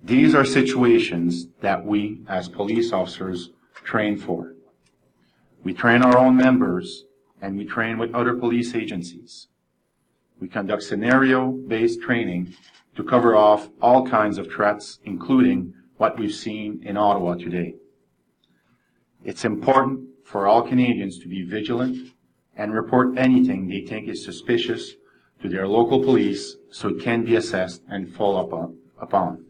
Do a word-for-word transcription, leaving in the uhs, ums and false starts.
These are situations that we, as police officers, train for. We train our own members, and we train with other police agencies. We conduct scenario-based training to cover off all kinds of threats, including what we've seen in Ottawa today. It's important for all Canadians to be vigilant and report anything they think is suspicious to their local police so it can be assessed and followed up upon.